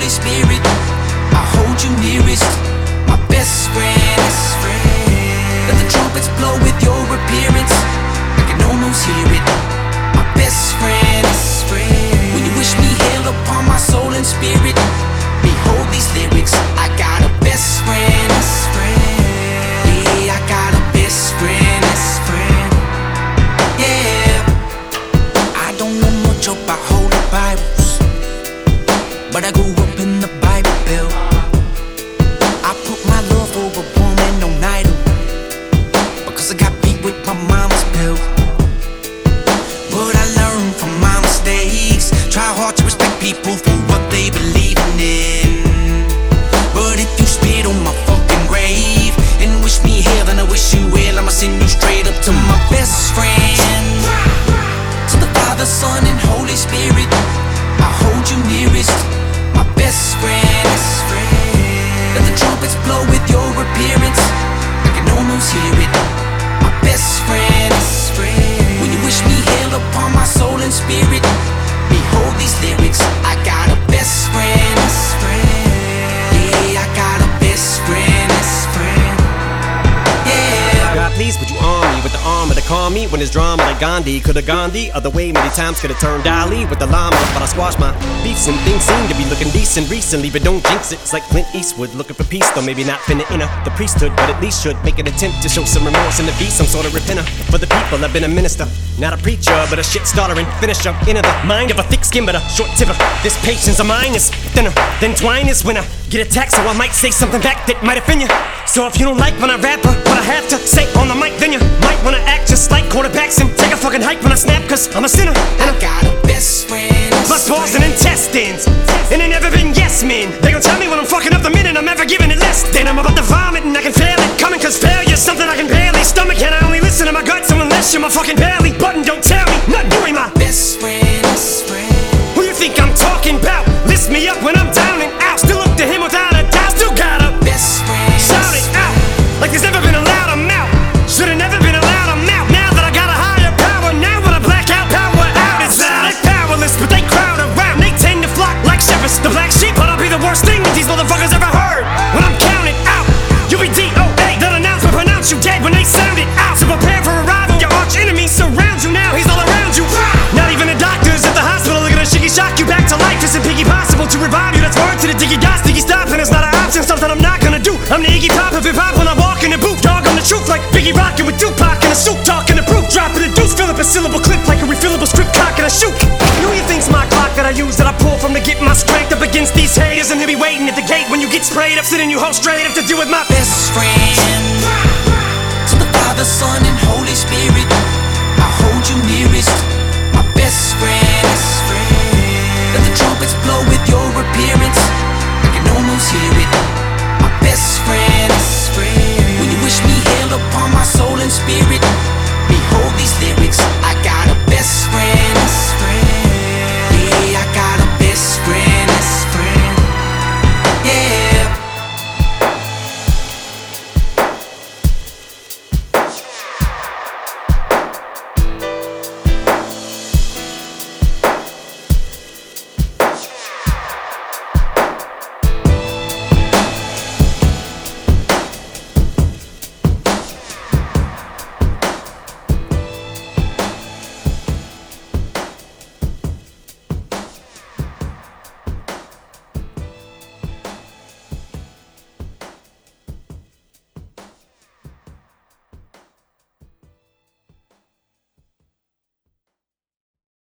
Holy Spirit, I hold you nearest, my best friend. Let the trumpets blow with your appearance, I can almost hear it, my best friend. When you wish me hail upon my soul and spirit, behold these lyrics, I got a best friend. Yeah, I got a best friend. Yeah, I don't know much about holy Bibles, but I grew up in the Bible Belt. I put my love over woman on idol, because I got beat with my mama's belt. But I learned from my mistakes, try hard to respect people for what they believe in. But if you spit on my fucking grave and wish me hell, then I wish you well, I'ma send you straight up to my best friend. To the Father, Son, and Holy Spirit, I hold you nearest, my best friend. Let the trumpets blow with your appearance, I can almost hear it, my best friend. When you wish me hail upon my soul and spirit, behold these lyrics, I got a best friend. Yeah, I got a best friend. Yeah. God, please, would you arm me with the armor to calm me when there's drama like Gandhi? Could've gone the other way many times, could've turned Ali with the llama, but I squashed my beefs and things seem to be looking decent recently, but don't jinx it. It's like Clint Eastwood looking for peace, though maybe not finna enter the priesthood, but at least should make an attempt to show some remorse in the beast, some sort of repenter for the people. I've been a minister, not a preacher, but a shit starter and finisher. Into the mind of a thick skin, but a short tipper. This patience of mine is thinner than twine is when I get attacked, so I might say something back that might offend you. So if you don't like when I rap or what I have to say on the mic, then you might wanna act just like quarterbacks and take a fucking hike when I snap, cause I'm a sinner and I got a best friend. plus balls and intestines, and they never been yes men. They gon' tell me when I'm fucking up the minute I'm ever giving it less than I'm about to vomit and I can feel it coming, cause failure's something I can barely stomach, and I only listen to my guts unless you're my fucking belly button. Don't tell me not doing my best friend. Who you think I'm talking about? Lift me up when I'm down and out, still look to him without a doubt, still got a best friend. Shout it out like there's never been a louder mouth, should've never been allowed a mouth. Now that I got a higher power, now when I black out, power out. It's loud, they're powerless, but they crowd around, they tend to flock like shepherds. The black sheep, but I'll be the worst thing that these motherfuckers ever heard. When I'm counted out, you'll be DOA. That announcement pronounce you dead when they sound it out. So prepare for arrival, your arch enemy surrounds you now, he's all around you. Not even the doctors at the hospital are gonna shiggy shock you back to life. It's piggy possible to revive you, that's word to the diggy dots, diggy stop, and it's not an option, something I'm not gonna do. I'm the Iggy Pop of hip hop when I walk in the booth, dog on the truth like Biggie rockin' with Tupac in a suit, talking the proof, dropping the deuce, fill up a syllable clip like a refillable strip, cock and a shoot. Who you think's my clock that I use, that I pull from to get my strength up against these haters, and he'll be waiting at the gate when you get sprayed up, sitting you hold straight up to deal with my best friend. To the Father, Son, and Holy Spirit, I hold you nearest, my best friend. Let the trumpets blow with your appearance, I can almost hear it,